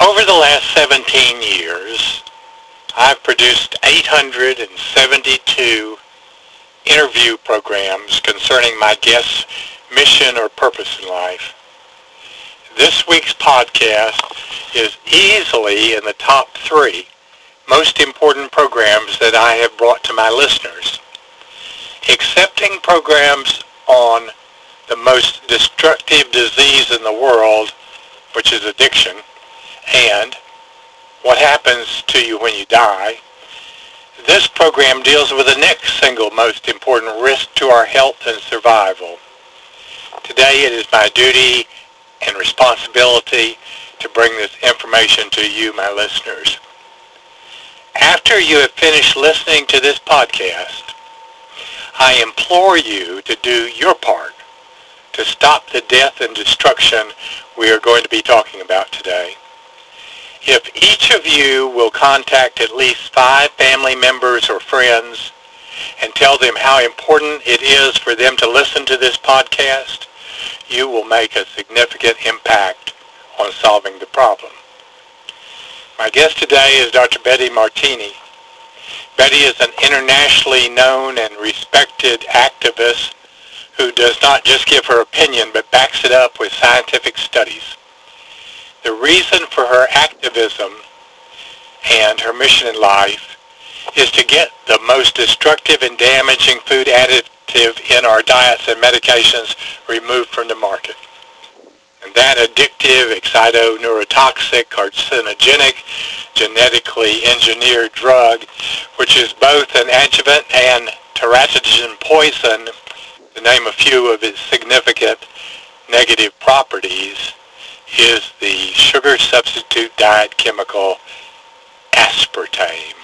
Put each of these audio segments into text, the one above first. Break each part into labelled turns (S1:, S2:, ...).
S1: Over the last 17 years, I've produced 872 interview programs concerning my guest's mission or purpose in life. This week's podcast is easily in the top 3 most important programs that I have brought to my listeners. Accepting programs on the most destructive disease in the world, which is addiction, and what happens to you when you die. This program deals with the next single most important risk to our health and survival. Today it is my duty and responsibility to bring this information to you, my listeners. After you have finished listening to this podcast, I implore you to do your part to stop the death and destruction we are going to be talking about today. If each of you will contact at least 5 family members or friends and tell them how important it is for them to listen to this podcast, you will make a significant impact on solving the problem. My guest today is Dr. Betty Martini. Betty is an internationally known and respected activist who does not just give her opinion but backs it up with scientific studies. The reason for her activism and her mission in life is to get the most destructive and damaging food additive in our diets and medications removed from the market. And that addictive, excito-neurotoxic, carcinogenic, genetically engineered drug, which is both an adjuvant and teratogen poison, to name a few of its significant negative properties, is the sugar substitute diet chemical aspartame.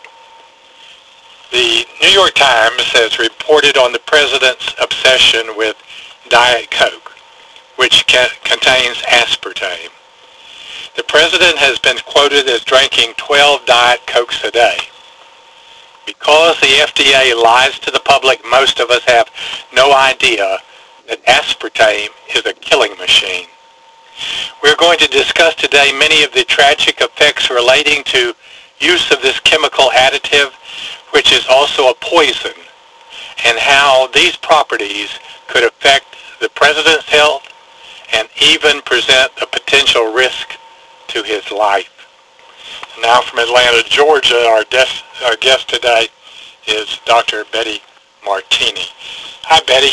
S1: The New York Times has reported on the president's obsession with Diet Coke, which contains aspartame. The president has been quoted as drinking 12 Diet Cokes a day. Because the FDA lies to the public, most of us have no idea that aspartame is a killing machine. We're going to discuss today many of the tragic effects relating to use of this chemical additive, which is also a poison, and how these properties could affect the president's health and even present a potential risk to his life. Now from Atlanta, Georgia, our guest today is Dr. Betty Martini. Hi, Betty.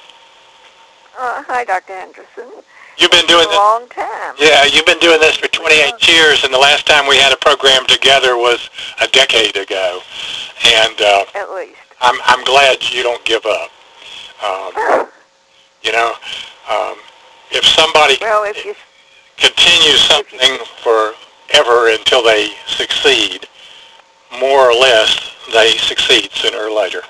S2: Hi, Dr. Anderson.
S1: You've been doing
S2: this a long time.
S1: Yeah, you've been doing this for 28 years, and the last time we had a program together was a decade ago. And
S2: at least.
S1: I'm glad you don't give up. If somebody continues something forever until they succeed, more or less, they succeed sooner or later.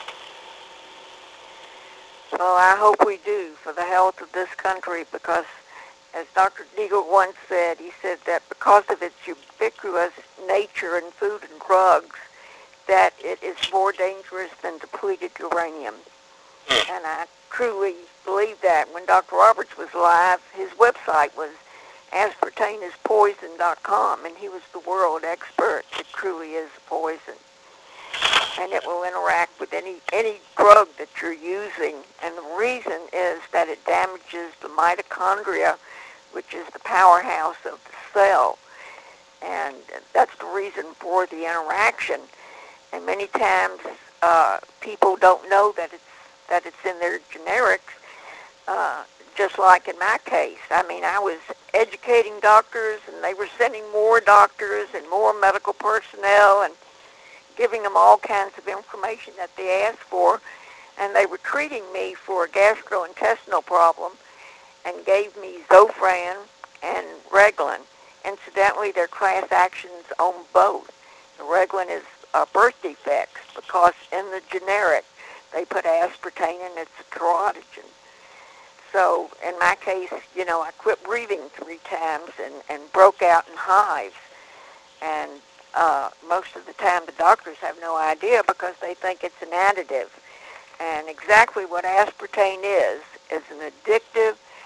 S2: Well, I hope we do for the health of this country, because as Dr. Deagle once said, he said that because of its ubiquitous nature in food and drugs, that it is more dangerous than depleted uranium. And I truly believe that. When Dr. Roberts was alive, his website was aspartaneispoison.com, and he was the world expert. It truly is a poison. And it will interact with any drug that you're using. And the reason is that it damages the mitochondria, which is the powerhouse of the cell. And that's the reason for the interaction. And many times people don't know that it's in their generics, just like in my case. I mean, I was educating doctors, and they were sending more doctors and more medical personnel and giving them all kinds of information that they asked for, and they were treating me for a gastrointestinal problem and gave me Zofran and Reglan. Incidentally, there are class actions on both. The Reglan is birth defects because in the generic they put aspartame and it's a teratogen. So in my case, I quit breathing 3 times and broke out in hives. And most of the time the doctors have no idea because they think it's an additive. And exactly what aspartame is an addictive,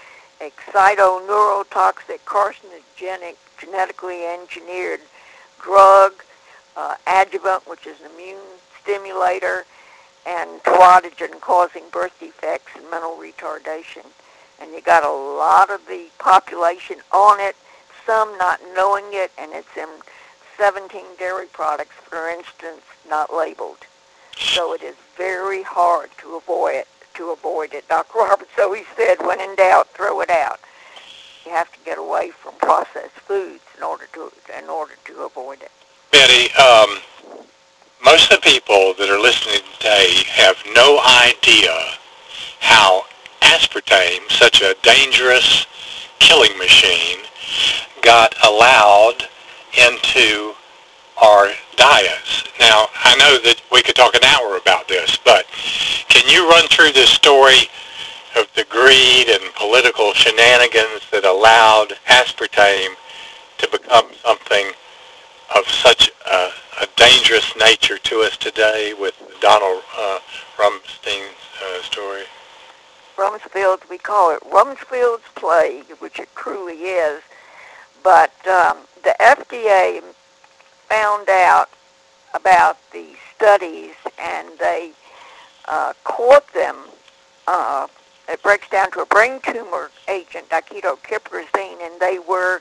S2: excito-neurotoxic, carcinogenic, genetically engineered drug, adjuvant, which is an immune stimulator, and teratogene causing birth defects and mental retardation. And you got a lot of the population on it, some not knowing it, and it's in 17 dairy products, for instance, not labeled. So it is very hard to avoid it. Dr. Roberts always said, when in doubt, throw it out. You have to get away from processed foods in order to avoid it.
S1: Betty, most of the people that are listening today have no idea how aspartame, such a dangerous killing machine, got allowed into our diets. Now, I know that we could talk an hour about this, but can you run through this story of the greed and political shenanigans that allowed aspartame to become something of such a dangerous nature to us today with Donald Rumsfield's story?
S2: Rumsfield's, we call it Rumsfield's plague, which it truly is. But the FDA found out about the studies, and they caught them. It breaks down to a brain tumor agent, diketopiperazine, and they were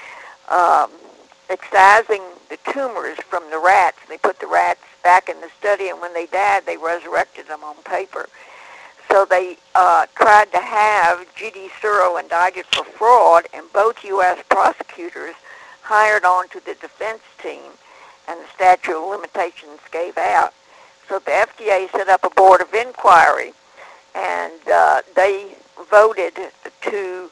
S2: excising the tumors from the rats. They put the rats back in the study, and when they died, they resurrected them on paper. So they tried to have G.D. Searle indicted for fraud, and both U.S. prosecutors hired on to the defense team, and the statute of limitations gave out. So the FDA set up a board of inquiry, and they voted to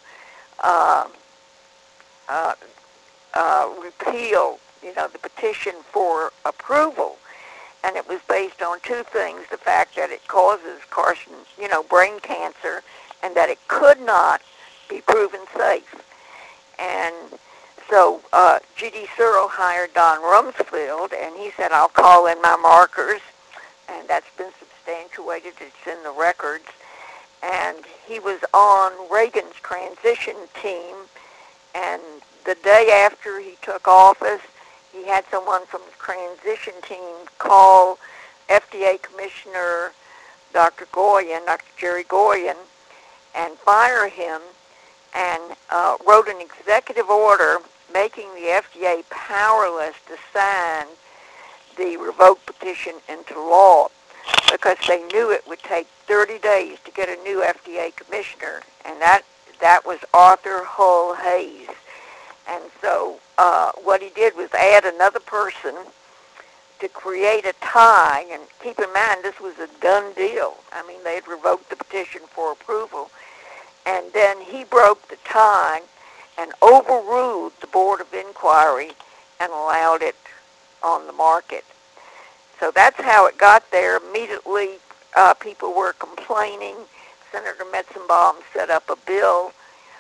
S2: repeal, the petition for approval. And it was based on two things: the fact that it causes brain cancer, and that it could not be proven safe. And so G.D. Searle hired Don Rumsfeld, and he said, I'll call in my markers, and that's been substantiated. It's in the records. And he was on Reagan's transition team, and the day after he took office, he had someone from the transition team call FDA Commissioner Dr. Jerry Goyen, and fire him, and wrote an executive order making the FDA powerless to sign the revoke petition into law, because they knew it would take 30 days to get a new FDA commissioner, and that was Arthur Hull Hayes. And so what he did was add another person to create a tie, and keep in mind this was a done deal. I mean, they had revoked the petition for approval, and then he broke the tie and overruled the Board of Inquiry and allowed it on the market. So that's how it got there. Immediately, people were complaining. Senator Metzenbaum set up a bill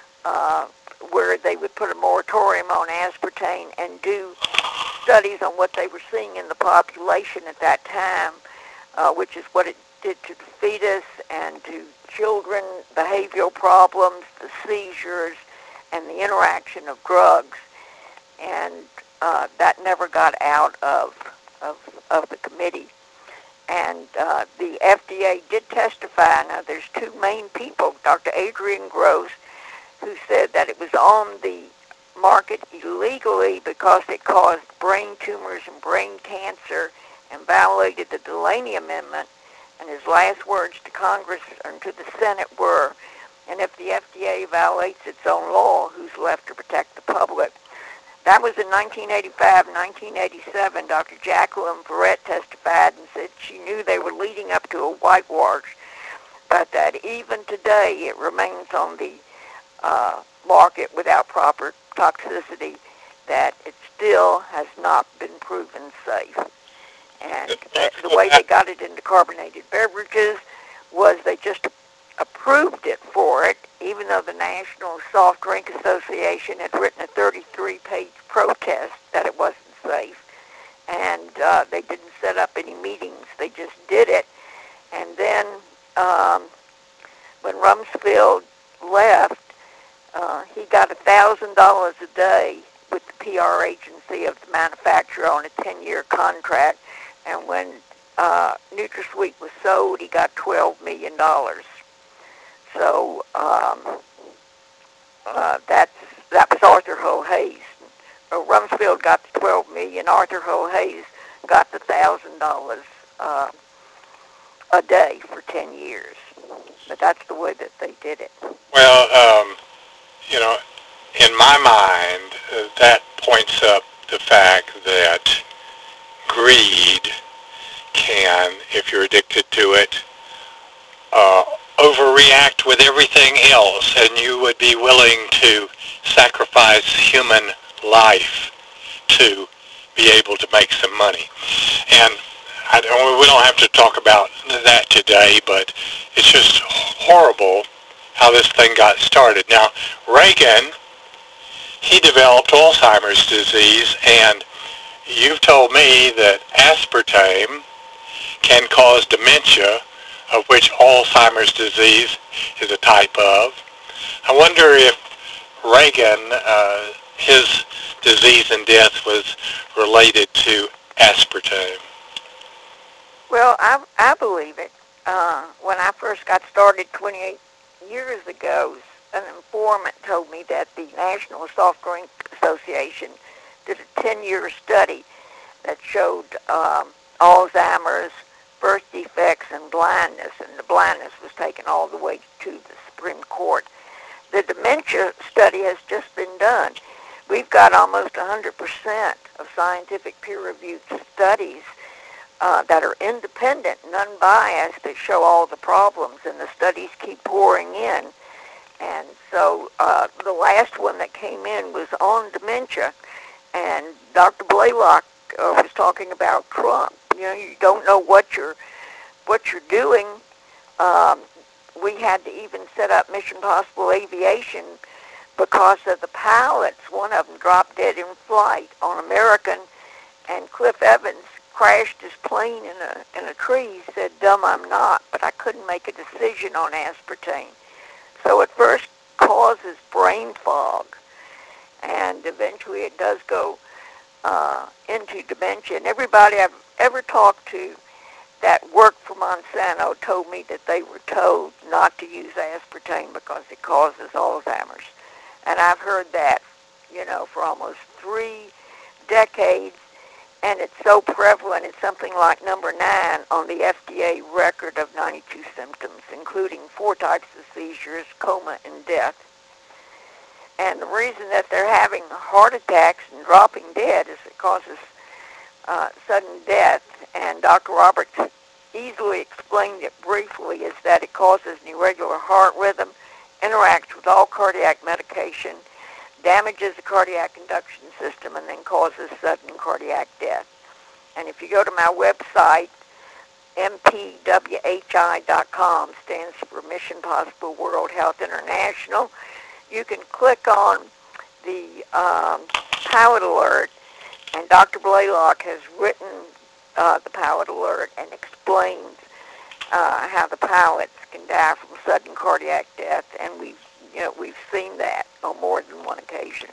S2: where they would put a moratorium on aspartame and do studies on what they were seeing in the population at that time, which is what it did to the fetus and to children, behavioral problems, the seizures, and the interaction of drugs. And that never got out of the committee. And the FDA did testify. Now, there's two main people, Dr. Adrian Gross, who said that it was on the market illegally because it caused brain tumors and brain cancer and violated the Delaney Amendment. And his last words to Congress and to the Senate were, and if the FDA violates its own law, who's left to protect the public? That was in 1985 and 1987. Dr. Jacqueline Verrett testified and said she knew they were leading up to a whitewash, but that even today it remains on the market without proper toxicity, that it still has not been proven safe. And the way they got it into carbonated beverages was they just approved it for it, even though the National Soft Drink Association had written a 33-page protest that it wasn't safe. And they didn't set up any meetings. They just did it. And then when Rumsfeld left, he got $1,000 a day with the PR agency of the manufacturer on a 10-year contract, and when NutraSweet was sold, he got $12 million. So that was Arthur Hull Hayes. Rumsfeld got the $12 million. Arthur Hull Hayes got the $1,000 a day for 10 years. But that's the way that they did it.
S1: Well, you know, in my mind, that points up the fact that greed can, if you're addicted to it, overreact with everything else, and you would be willing to sacrifice human life to be able to make some money. And we don't have to talk about that today, but it's just horrible how this thing got started. Now, Reagan, he developed Alzheimer's disease, and you've told me that aspartame can cause dementia, of which Alzheimer's disease is a type of. I wonder if Reagan, his disease and death was related to aspartame.
S2: Well, I believe it. When I first got started 28 years ago, an informant told me that the National Soft Drink Association did a 10-year study that showed Alzheimer's, birth defects, and blindness, and the blindness was taken all the way to the Supreme Court. The dementia study has just been done. We've got almost 100% of scientific peer-reviewed studies that are independent and unbiased that show all the problems, and the studies keep pouring in. And so the last one that came in was on dementia, and Dr. Blaylock was talking about Trump. You know, you don't know what you're doing. We had to even set up Mission Possible Aviation because of the pilots. One of them dropped dead in flight on American, and Cliff Evans crashed his plane in a tree. He said, "Dumb I'm not," but I couldn't make a decision on aspartame. So it first causes brain fog, and eventually it does go into dementia. And everybody I've ever talked to that worked for Monsanto told me that they were told not to use aspartame because it causes Alzheimer's. And I've heard that, you know, for almost 3 decades, and it's so prevalent. It's something like number 9 on the FDA record of 92 symptoms, including 4 types of seizures, coma, and death. And the reason that they're having heart attacks and dropping dead is it causes sudden death. And Dr. Roberts easily explained it briefly, is that it causes an irregular heart rhythm, interacts with all cardiac medication, damages the cardiac conduction system, and then causes sudden cardiac death. And if you go to my website, mpwhi.com, stands for Mission Possible World Health International, you can click on the pilot alert, and Dr. Blaylock has written the pilot alert and explains how the pilots can die from sudden cardiac death, and we've seen that on more than one occasion.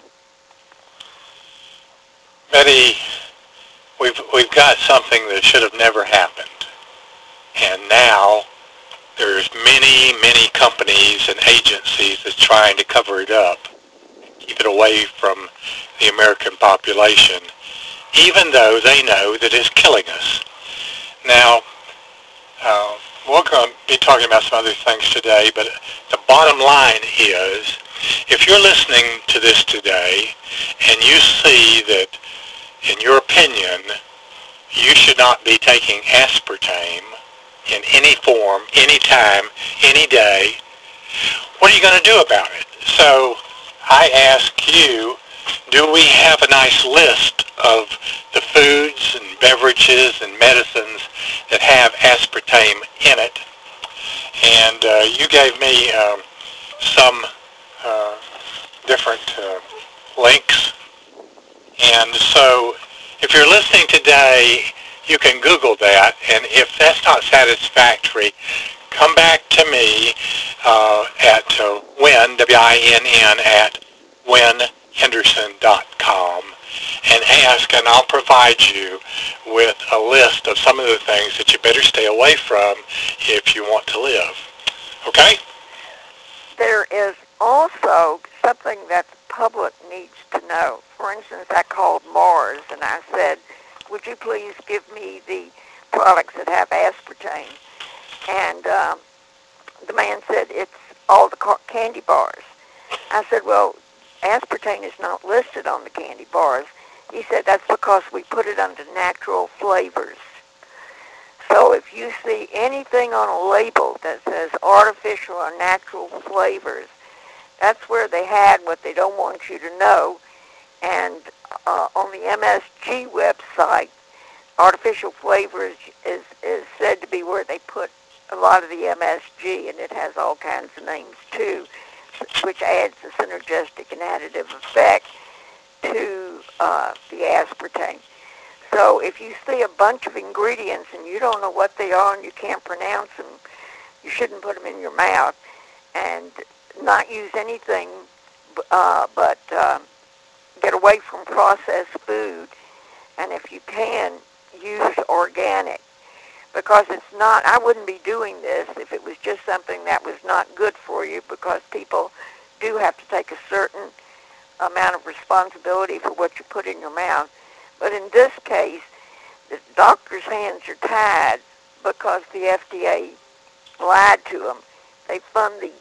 S1: Betty, we've got something that should have never happened, and now there's many companies and agencies that's trying to cover it up, keep it away from the American population, even though they know that it's killing us. Now, we're going to be talking about some other things today, but the bottom line is, if you're listening to this today and you see that, in your opinion, you should not be taking aspartame in any form, any time, any day, what are you going to do about it? So I ask you, do we have a nice list of the foods and beverages and medicines that have aspartame in it? And you gave me some different links. And so if you're listening today, you can Google that, and if that's not satisfactory, come back to me at Winn, W-I-N-N, at winnhenderson.com, and ask, and I'll provide you with a list of some of the things that you better stay away from if you want to live. Okay?
S2: There is also something that the public needs to know. For instance, I called Mars and I said, would you please give me the products that have aspartame? And the man said, it's all the candy bars. I said, well, aspartame is not listed on the candy bars. He said, that's because we put it under natural flavors. So if you see anything on a label that says artificial or natural flavors, that's where they had what they don't want you to know. And on the MSG website, artificial flavors is said to be where they put a lot of the MSG, and it has all kinds of names too, which adds a synergistic and additive effect to the aspartame. So if you see a bunch of ingredients and you don't know what they are and you can't pronounce them, you shouldn't put them in your mouth, and not use anything but get away from processed food, and if you can, use organic, because it's not, I wouldn't be doing this if it was just something that was not good for you, because people do have to take a certain amount of responsibility for what you put in your mouth. But in this case, the doctor's hands are tied because the FDA lied to them. They fund the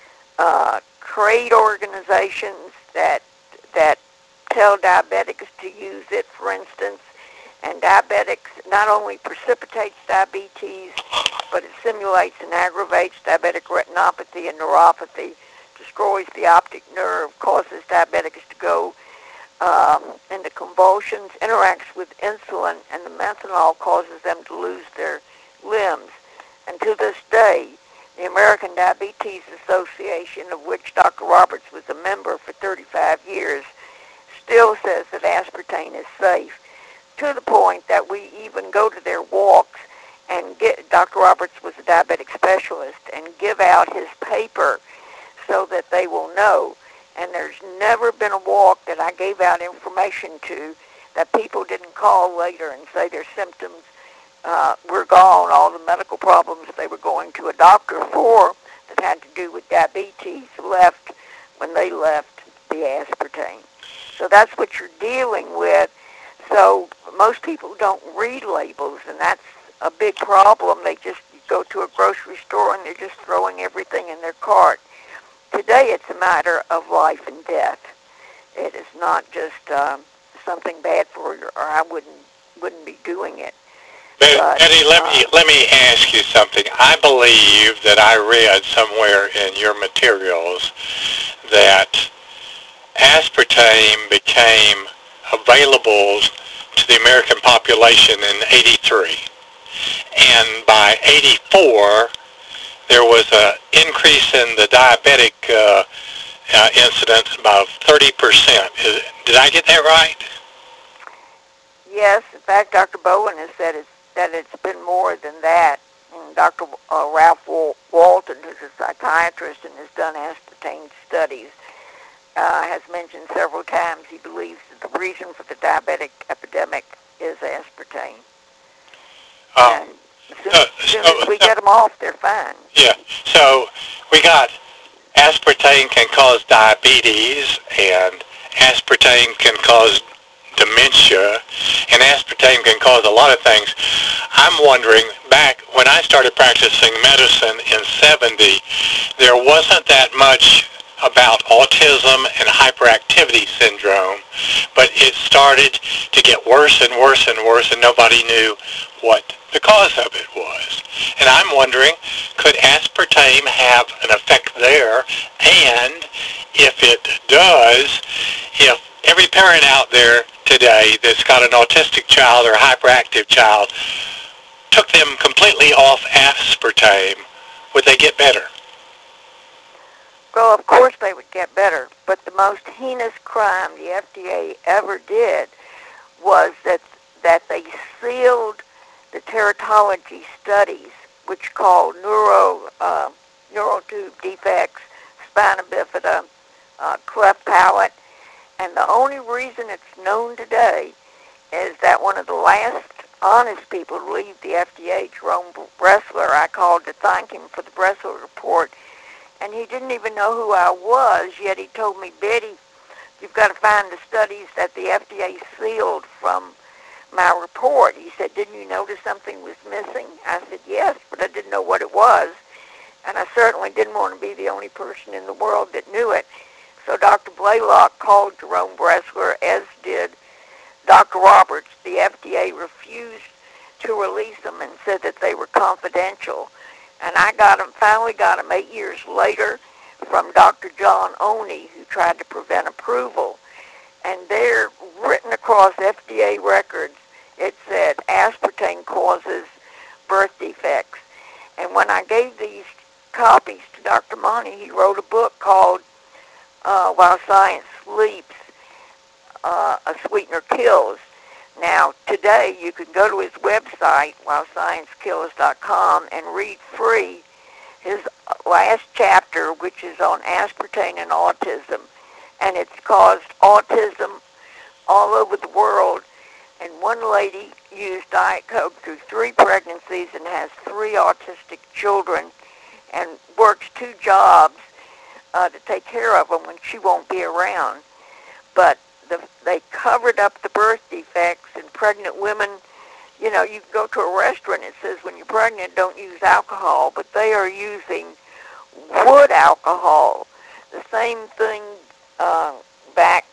S2: trade organizations that tell diabetics to use it, for instance, and diabetics not only precipitates diabetes, but it simulates and aggravates diabetic retinopathy and neuropathy, destroys the optic nerve, causes diabetics to go into convulsions, interacts with insulin, and the methanol causes them to lose their limbs. And to this day, the American Diabetes Association, of which Dr. Roberts was a member for 35 years, still says that aspartame is safe, to the point that we even go to their walks and Dr. Roberts was a diabetic specialist, and give out his paper so that they will know. And there's never been a walk that I gave out information to that people didn't call later and say their symptoms were gone, all the medical problems they were going to a doctor for that had to do with diabetes left when they left the aspartame. So that's what you're dealing with. So most people don't read labels, and that's a big problem. They just go to a grocery store and they're just throwing everything in their cart. Today it's a matter of life and death. It is not just something bad for you, or I wouldn't be doing it. But,
S1: Betty, let me ask you something. I believe that I read somewhere in your materials that aspartame became available to the American population in '83, and by '84 there was an increase in the diabetic incidence about 30%. Did I get that right?
S2: yes, in fact, Dr. Bowen has said that it's been more than that. And Dr. Ralph Walton, who's a psychiatrist and has done aspartame studies, has mentioned several times he believes that the reason for the diabetic epidemic is aspartame. And as soon as we get them off, they're fine.
S1: Yeah, so we got aspartame can cause diabetes, and aspartame can cause dementia, and aspartame can cause a lot of things. I'm wondering, back when I started practicing medicine in '70, there wasn't that much about autism and hyperactivity syndrome, but it started to get worse and worse and worse, and nobody knew what the cause of it was. And I'm wondering, could aspartame have an effect there? And if it does, if every parent out there today that's got an autistic child or a hyperactive child took them completely off aspartame, would they get better?
S2: Well, of course they would get better, but the most heinous crime the FDA ever did was that they sealed the teratology studies, which called neural tube defects, spina bifida, cleft palate, and the only reason it's known today is that one of the last honest people to leave the FDA, Jerome Bressler, I called to thank him for the Bressler report, and he didn't even know who I was, yet he told me, Betty, you've got to find the studies that the FDA sealed from my report. He said, didn't you notice something was missing? I said, yes, but I didn't know what it was, and I certainly didn't want to be the only person in the world that knew it. So Dr. Blaylock called Jerome Bressler, as did Dr. Roberts. The FDA refused to release them and said that they were confidential. And I finally got them 8 years later from Dr. John Oney, who tried to prevent approval. And there, written across FDA records, it said aspartame causes birth defects. And when I gave these copies to Dr. Monty, he wrote a book called While Science Sleeps, A Sweetener Kills. Now, today, you can go to his website, whilesciencekills.com, and read free his last chapter, which is on aspartame and autism. And it's caused autism all over the world. And one lady used Diet Coke through 3 pregnancies and has 3 autistic children and works 2 jobs to take care of them when she won't be around. But they covered up the birth defects, and pregnant women, you know, you go to a restaurant, it says when you're pregnant, don't use alcohol, but they are using wood alcohol. The same thing back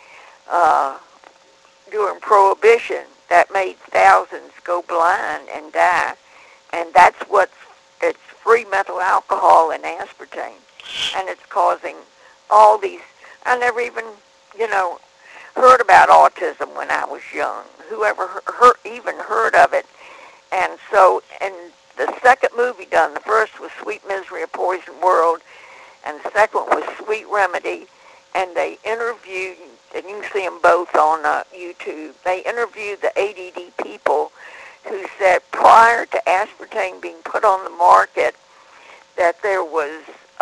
S2: during Prohibition that made thousands go blind and die. And that's it's free methyl alcohol and aspartame. And it's causing all these, I never even, heard about autism when I was young. Whoever even heard of it. And so, in the second movie done, the first was Sweet Misery, A Poisoned World, and the second one was Sweet Remedy, and they interviewed, and you can see them both on YouTube, they interviewed the ADD people who said prior to aspartame being put on the market that there was,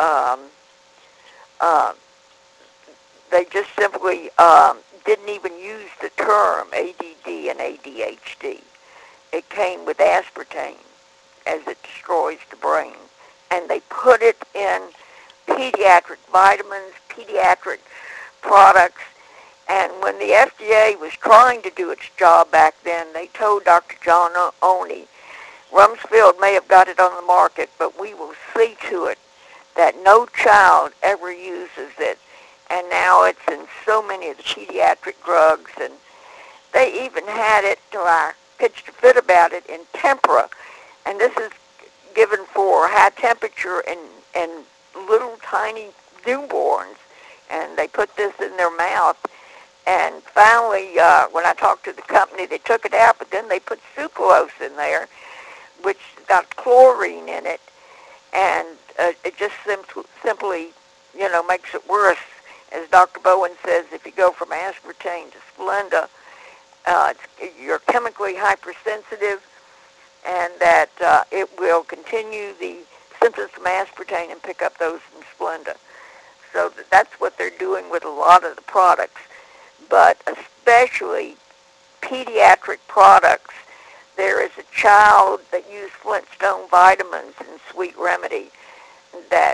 S2: they just simply didn't even use the term ADD and ADHD. It came with aspartame as it destroys the brain. And they put it in pediatric vitamins, pediatric products. And when the FDA was trying to do its job back then, they told Dr. John Oney, Rumsfeld may have got it on the market, but we will see to it that no child ever uses it. And now it's in so many of the pediatric drugs, and they even had it, till I pitched a fit about it, in tempera. And this is given for high temperature in little tiny newborns, and they put this in their mouth. And finally, when I talked to the company, they took it out, but then they put sucralose in there, which got chlorine in it, and it just simply, makes it worse. As Dr. Bowen says, if you go from aspartame to Splenda, you're chemically hypersensitive, and that it will continue the symptoms from aspartame and pick up those from Splenda. So that's what they're doing with a lot of the products, but especially pediatric products. There is a child that used Flintstone vitamins in Sweet Remedy that,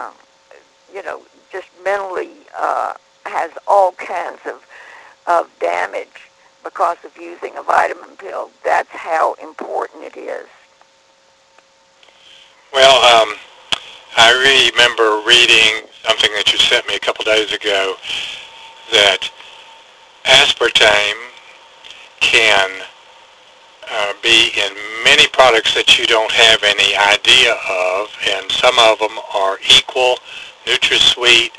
S2: just mentally has all kinds of damage because of using a vitamin pill. That's how important it is.
S1: Well, I remember reading something that you sent me a couple days ago, that aspartame can be in many products that you don't have any idea of, and some of them are Equal, NutraSweet,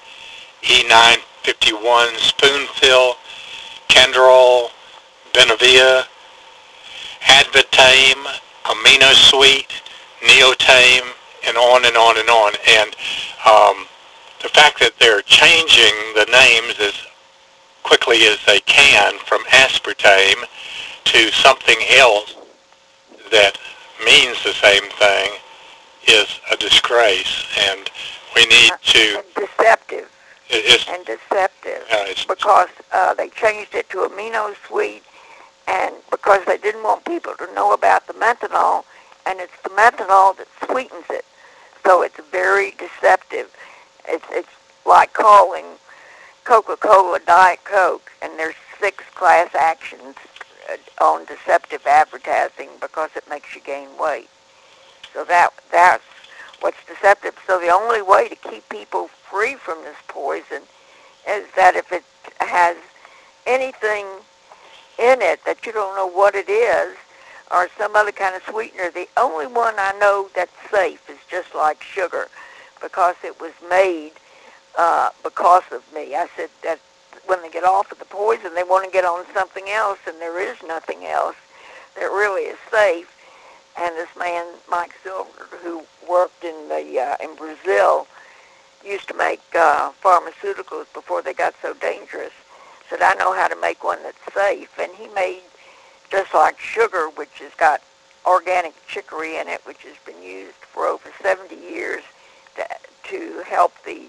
S1: E951, Spoonfill, Canderol, Benevia, Advitame, AminoSweet, Neotame, and on and on and on. And the fact that they're changing the names as quickly as they can from aspartame to something else that means the same thing is a disgrace, and we need to.
S2: And deceptive.
S1: It's,
S2: And deceptive.
S1: it's
S2: Because they changed it to amino sweet, and because they didn't want people to know about the methanol, and it's the methanol that sweetens it. So it's very deceptive. It's like calling Coca-Cola Diet Coke, and there's 6 class actions on deceptive advertising because it makes you gain weight. So that's what's deceptive. So the only way to keep people free from this poison is that if it has anything in it that you don't know what it is, or some other kind of sweetener, the only one I know that's safe is just like sugar, because it was made because of me. I said that when they get off of the poison, they want to get on something else, and there is nothing else that really is safe. And this man, Mike Silver, who worked in Brazil, used to make pharmaceuticals before they got so dangerous, said, I know how to make one that's safe. And he made just like sugar, which has got organic chicory in it, which has been used for over 70 years to help the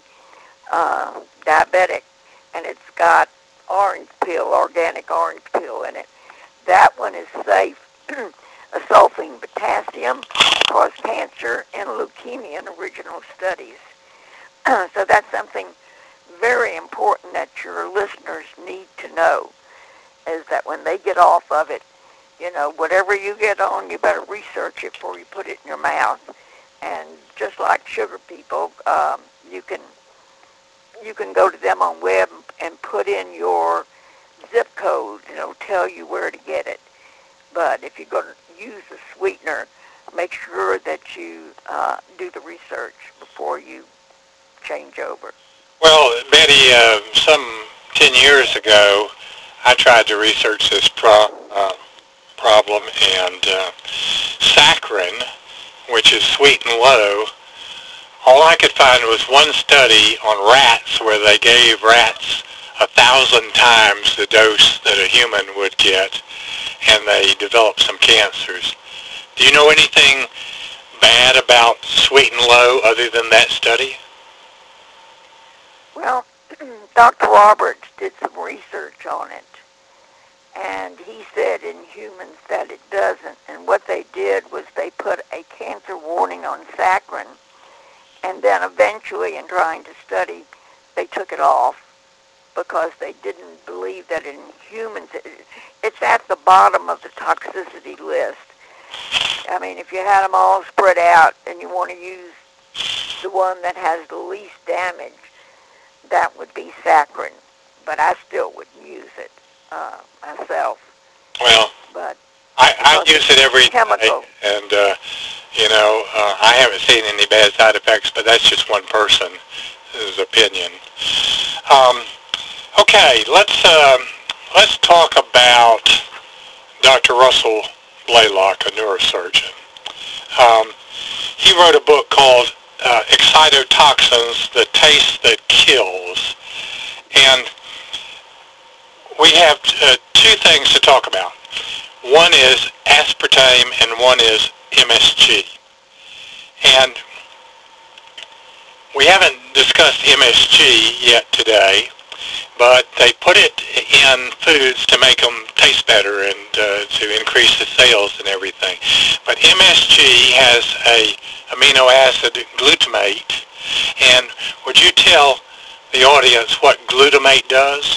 S2: diabetic, and it's got organic orange peel in it. That one is safe. Sulfine potassium caused cancer and leukemia in original studies. So that's something very important that your listeners need to know, is that when they get off of it, whatever you get on, you better research it before you put it in your mouth. And just like sugar people, you can go to them on web and put in your zip code, and it'll tell you where to get it. But if you're going to use a sweetener, make sure that you do the research before you change over.
S1: Well, Betty, some 10 years ago, I tried to research this problem, and saccharin, which is sweet and low, all I could find was one study on rats where they gave rats 1,000 times the dose that a human would get, and they developed some cancers. Do you know anything bad about sweet and low other than that study?
S2: Well, Dr. Roberts did some research on it, and he said in humans that it doesn't. And what they did was they put a cancer warning on saccharin, and then eventually in trying to study, they took it off because they didn't believe that in humans, it's at the bottom of the toxicity list. I mean, if you had them all spread out and you want to use the one that has the least damage, that would be saccharin. But I still wouldn't use it myself.
S1: Well,
S2: but
S1: I use it every
S2: chemical.
S1: day, and I haven't seen any bad side effects, but that's just one person's opinion. Okay, let's talk about Dr. Russell Blaylock, a neurosurgeon. He wrote a book called Excitotoxins, The Taste That Kills. And we have two things to talk about. One is aspartame and one is MSG. And we haven't discussed MSG yet today, but they put it in foods to make them taste better and to increase the sales and everything. But MSG has a amino acid glutamate, and would you tell the audience what glutamate does?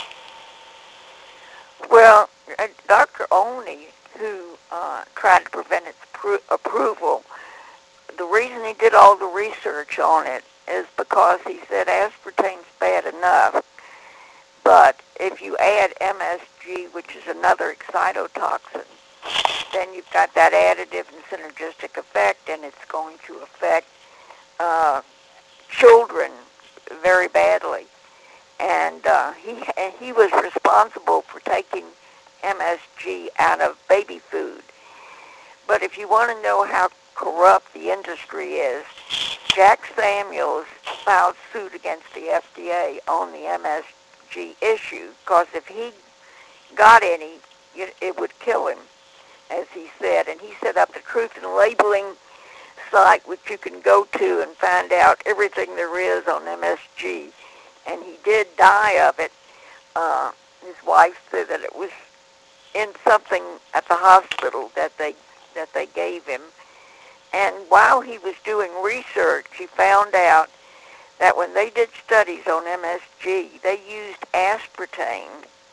S2: Well, Dr. Olney, who tried to prevent its approval, the reason he did all the research on it is because he said aspartame's bad enough, but if you add MSG, which is another excitotoxin, then you've got that additive and synergistic effect, and it's going to affect children very badly. And he was responsible for taking MSG out of baby food. But if you want to know how corrupt the industry is, Jack Samuels filed suit against the FDA on the MSG issue, because if he got any, it would kill him, as he said. And he set up the Truth in Labeling website which you can go to and find out everything there is on MSG. And he did die of it. His wife said that it was in something at the hospital that they gave him. And while he was doing research, he found out that when they did studies on MSG, they used aspartame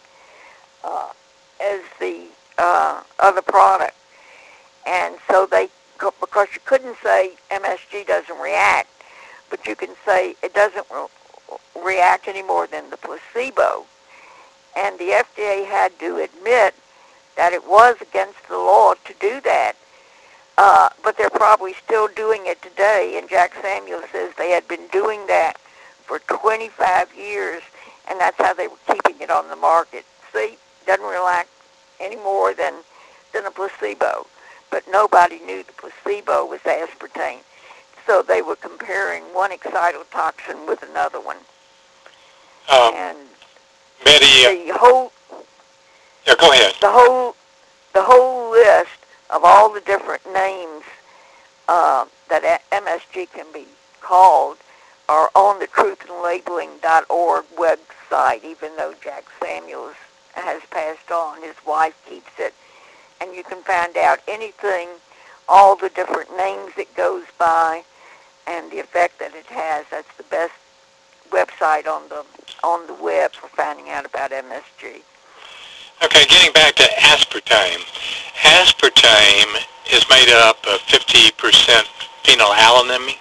S2: as the other product. And so because you couldn't say MSG doesn't react, but you can say it doesn't react any more than the placebo. And the FDA had to admit that it was against the law to do that. But they're probably still doing it today. And Jack Samuel says they had been doing that for 25 years, and that's how they were keeping it on the market. See, it doesn't react any more than a placebo. But nobody knew the placebo was aspartame. So they were comparing one excitotoxin with another one. And
S1: Betty,
S2: the whole...
S1: Yeah, go ahead.
S2: The whole list of all the different names that MSG can be called are on the truthandlabeling.org website, even though Jack Samuels has passed on. His wife keeps it. And you can find out anything, all the different names it goes by, and the effect that it has. That's the best website on the web for finding out about MSG.
S1: Okay, getting back to aspartame. Aspartame is made up of 50% phenylalanine,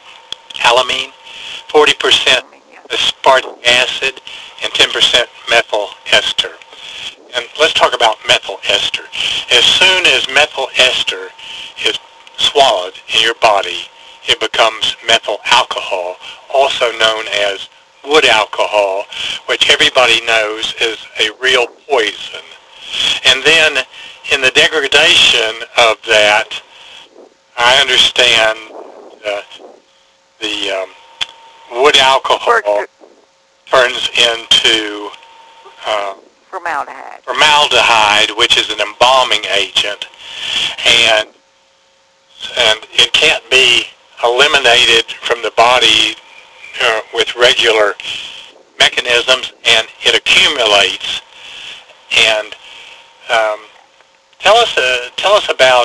S1: 40% aspartic acid, and 10% methyl ester. And let's talk about methyl ester. As soon as methyl ester is swallowed in your body, it becomes methyl alcohol, also known as wood alcohol, which everybody knows is a real poison. And then in the degradation of that, I understand the wood alcohol turns into formaldehyde, which is an embalming agent, and it can't be eliminated from the body with regular mechanisms, and it accumulates. And tell us about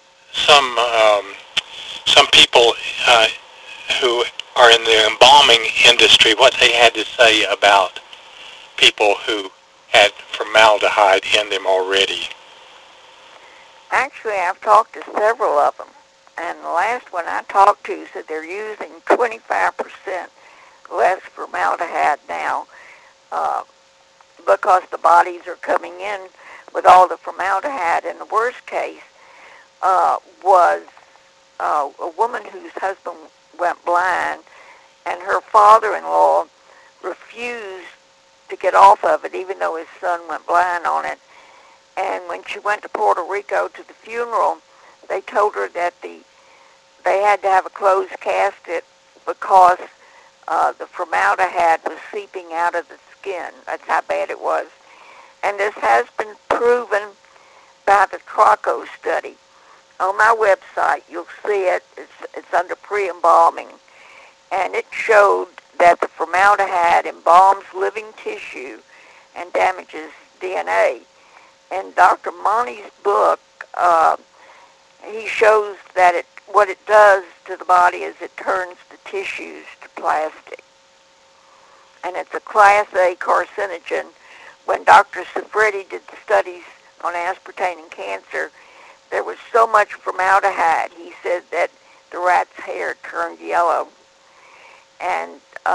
S1: some people who are in the embalming industry, what they had to say about people who had formaldehyde in them already.
S2: Actually, I've talked to several of them, and the last one I talked to said they're using 25% less formaldehyde now because the bodies are coming in with all the formaldehyde. And the worst case was a woman whose husband went blind, and her father-in-law refused to get off of it, even though his son went blind on it. And when she went to Puerto Rico to the funeral, they told her that they had to have a closed casket because the formaldehyde was seeping out of the skin. That's how bad it was. And this has been proven by the Traco study. On my website, you'll see it. It's under pre-embalming. And it showed that the formaldehyde embalms living tissue and damages DNA. In Dr. Monty's book, he shows that what it does to the body is it turns the tissues to plastic. And it's a Class A carcinogen. When Dr. Sifredi did the studies on aspartame and cancer, there was so much formaldehyde, he said that the rat's hair turned yellow. And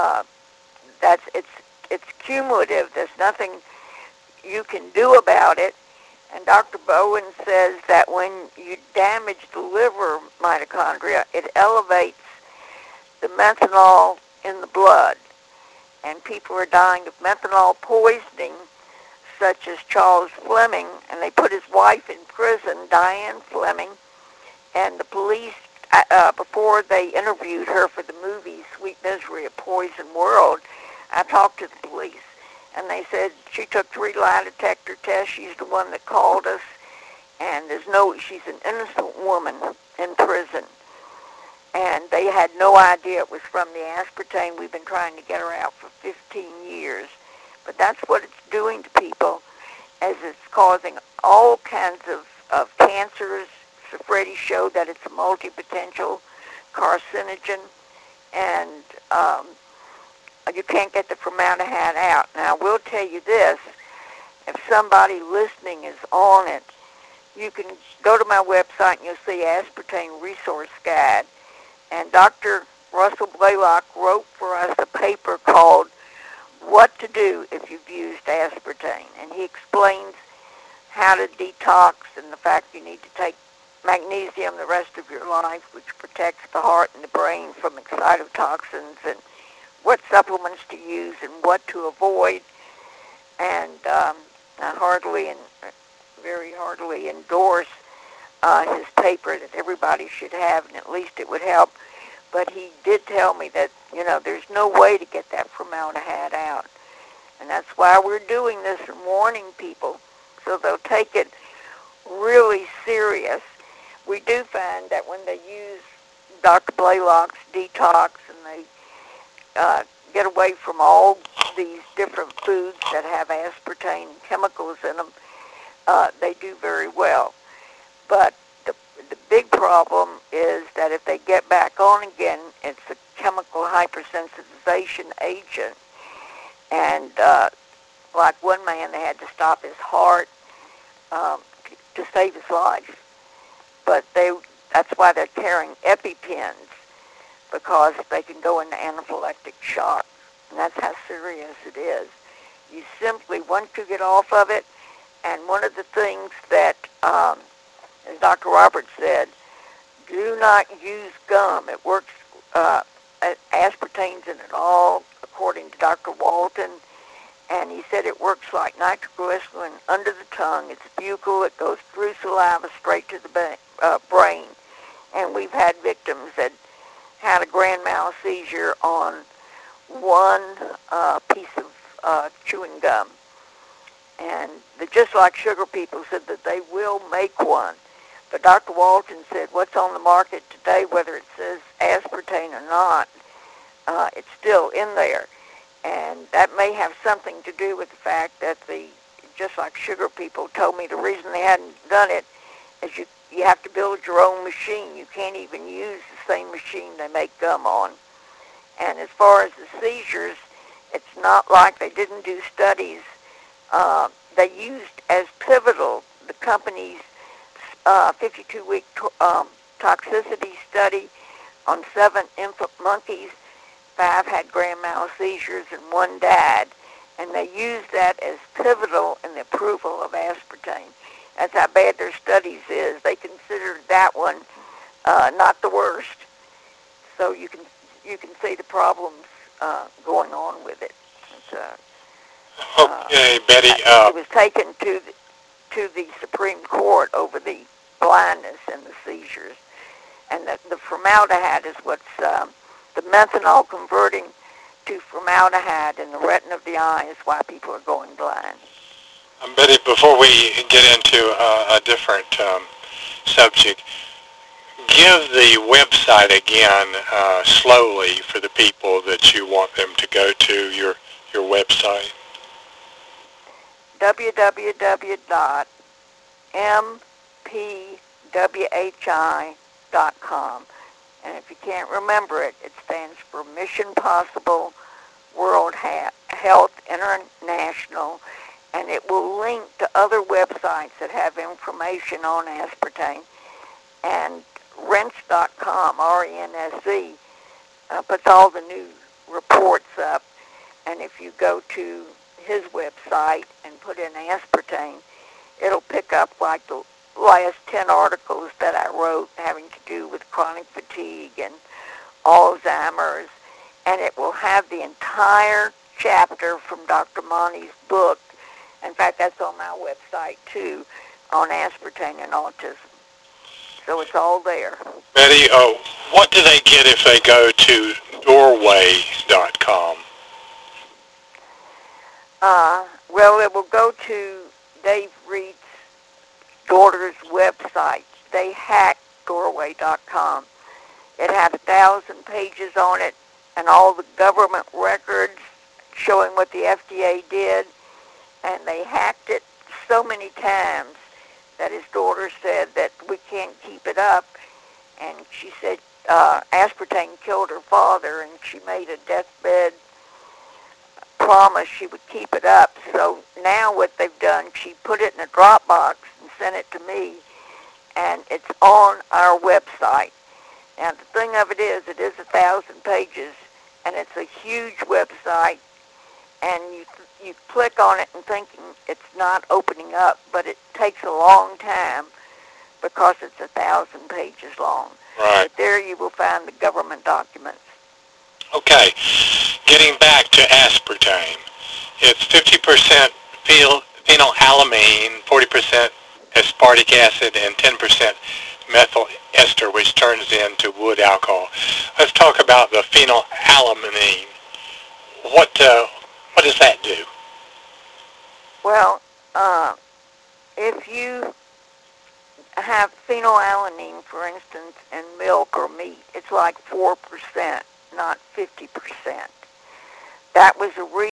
S2: it's cumulative. There's nothing you can do about it. And Dr. Bowen says that when you damage the liver mitochondria, it elevates the methanol in the blood. And people are dying of methanol poisoning, such as Charles Fleming, and they put his wife in prison, Diane Fleming, and the police, before they interviewed her for the movie Sweet Misery of Poison World, I talked to the police, and they said she took 3 lie detector tests. She's the one that called us, and she's an innocent woman in prison. and they had no idea it was from the aspartame. We've been trying to get her out for 15 years. But that's what it's doing to people, as it's causing all kinds of cancers. Freddie showed that it's a multi-potential carcinogen, and you can't get the formaldehyde out. Now, I will tell you this. If somebody listening is on it, you can go to my website and you'll see Aspartame Resource Guide. And Dr. Russell Blaylock wrote for us a paper called What to Do If You've Used Aspartame. And he explains how to detox and the fact you need to take magnesium the rest of your life, which protects the heart and the brain from excitotoxins, and what supplements to use and what to avoid. And I heartily and very heartily endorse his paper that everybody should have, and at least it would help. But he did tell me that, there's no way to get that formaldehyde out. And that's why we're doing this and warning people, so they'll take it really serious. We do find that when they use Dr. Blaylock's detox and they get away from all these different foods that have aspartame chemicals in them, they do very well. But the big problem is that if they get back on again, it's a chemical hypersensitization agent. And like one man, they had to stop his heart to save his life. But that's why they're carrying EpiPens, because they can go into anaphylactic shock. And that's how serious it is. You simply, once you get off of it, and one of the things that, as Dr. Roberts said, do not use gum. It works, aspartame's in it all, according to Dr. Walton. And he said it works like nitroglycerin under the tongue. It's buccal. It goes through saliva straight to the brain. And we've had victims that had a grand mal seizure on one piece of chewing gum. And the Just Like Sugar people said that they will make one. But Dr. Walton said what's on the market today, whether it says aspartame or not, it's still in there. And that may have something to do with the fact that the Just Like Sugar people told me the reason they hadn't done it is you have to build your own machine. You can't even use the same machine they make gum on. And as far as the seizures, it's not like they didn't do studies. They used as pivotal the company's 52-week toxicity study on 7 infant monkeys. 5 had grand mal seizures and 1 died. And they used that as pivotal in the approval of aspartame. That's how bad their studies is. They considered that one not the worst. So you can see the problems going on with it.
S1: Okay, Betty.
S2: It was taken to the Supreme Court over the blindness and the seizures, and the formaldehyde is what's the methanol converting to formaldehyde in the retina of the eye is why people are going blind.
S1: Betty, before we get into a different subject, give the website again slowly for the people that you want them to go to, your website.
S2: www.mpwhi.com. And if you can't remember it, it stands for Mission Possible World Health International, and it will link to other websites that have information on aspartame. And Rense.com, R-E-N-S-E, puts all the new reports up. And if you go to his website and put in aspartame, it'll pick up like the last 10 articles that I wrote having to do with chronic fatigue and Alzheimer's, and it will have the entire chapter from Dr. Monty's book. In fact, that's on my website too, on aspartame and autism. So it's all there.
S1: Betty, what do they get if they go to doorway.com?
S2: Well, it will go to Dave Reed's daughter's website. They hacked doorway.com. It had 1,000 pages on it and all the government records showing what the FDA did, and they hacked it so many times that his daughter said that we can't keep it up, and she said aspartame killed her father, and she made a deathbed promise she would keep it up. So now what they've done, she put it in a Dropbox and sent it to me, and it's on our website. Now the thing of it is 1,000 pages, and it's a huge website, and you click on it and thinking it's not opening up, but it takes a long time because it's 1,000 pages long.
S1: Right.
S2: But there you will find the government documents.
S1: Okay, getting back to aspartame. It's 50% phenylalanine, 40% aspartic acid, and 10% methyl ester, which turns into wood alcohol. Let's talk about the phenylalanine. What does that do?
S2: Well, if you have phenylalanine, for instance, in milk or meat, it's like 4%, not 50%. That was the